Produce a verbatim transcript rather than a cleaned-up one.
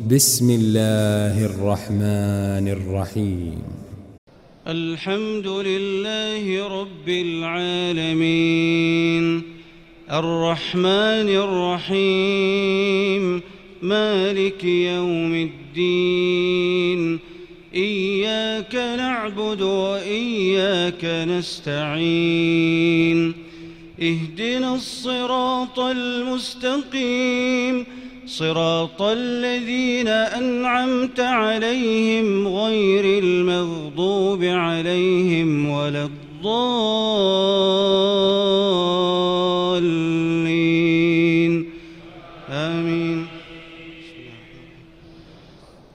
بسم الله الرحمن الرحيم. الحمد لله رب العالمين الرحمن الرحيم مالك يوم الدين إياك نعبد وإياك نستعين اهدنا الصراط المستقيم صراط الذين أنعمت عليهم غير المغضوب عليهم ولا الضالين